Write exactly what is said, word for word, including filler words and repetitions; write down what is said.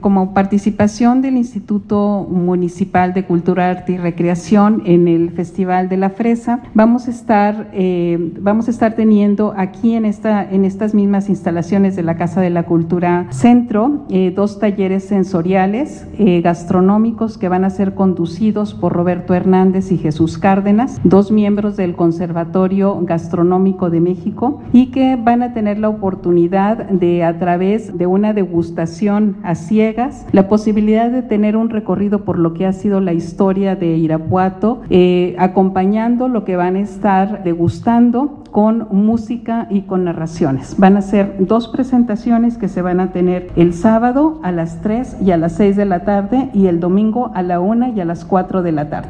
Como participación del Instituto Municipal de Cultura, Arte y Recreación en el Festival de la Fresa, vamos a estar, eh, vamos a estar teniendo aquí en, esta, en estas mismas instalaciones de la Casa de la Cultura Centro, eh, dos talleres sensoriales eh, gastronómicos que van a ser conducidos por Roberto Hernández y Jesús Cárdenas, dos miembros del Conservatorio Gastronómico de México, y que van a tener la oportunidad de, a través de una degustación a ciegas, la posibilidad de tener un recorrido por lo que ha sido la historia de Irapuato, eh, acompañando lo que van a estar degustando con música y con narraciones. Van a ser dos presentaciones que se van a tener el sábado a las tres y a las seis de la tarde y el domingo a la una y a las cuatro de la tarde.